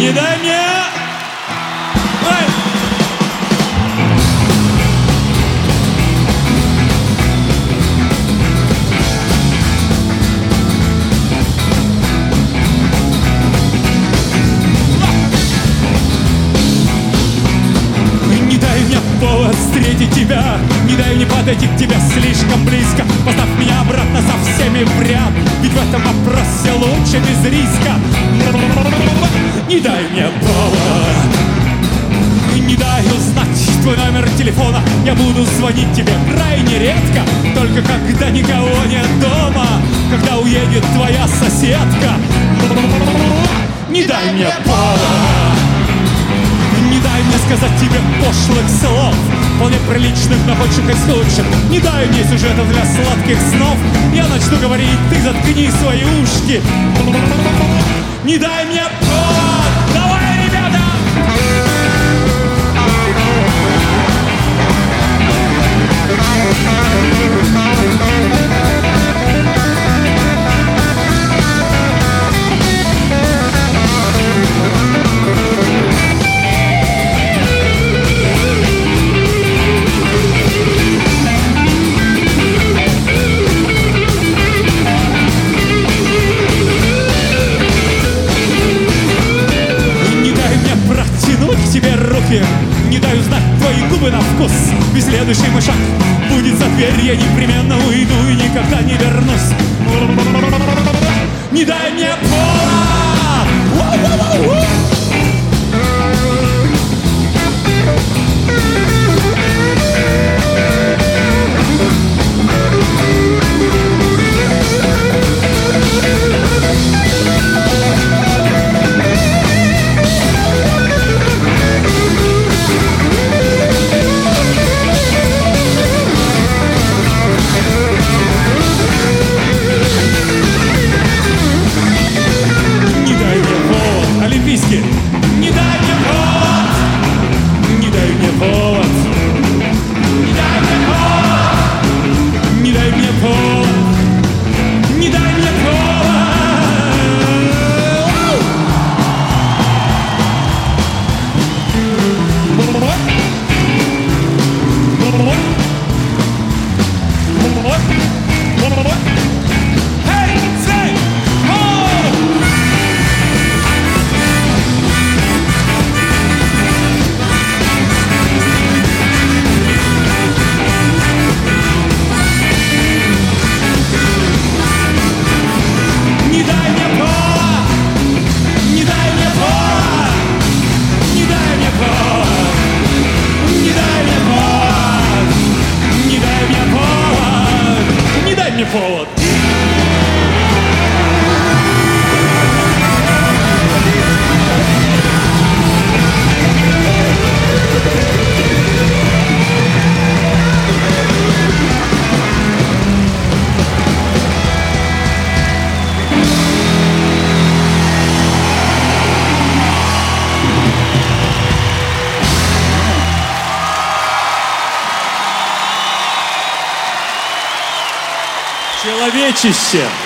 Не дай мне! Ой! Не дай мне повод встретить тебя, не дай мне подойти к тебе слишком близко. Поставь меня обратно со всеми в ряд, ведь в этом вопросе лучше без риска. Не дай мне повод, не дай узнать твой номер телефона. Я буду звонить тебе крайне редко, только когда никого нет дома, когда уедет твоя соседка. Не дай мне повод, не дай мне сказать тебе пошлых слов, вполне приличных, но худших из худших. Не дай мне сюжетов для сладких снов. Я начну говорить, ты заткни свои ушки. Не дай мне повод. Давай, ребята! К тебе руки, не дай узнать твои губы на вкус. Ведь следующий мой шаг будет за дверь. Я непременно уйду и никогда не вернусь. Не дай мне повод. Олимпийский. Не дай мне повод, не дай мне повод, не дай мне повод, не дай мне повод, не дай мне повод. Повод. Человечище!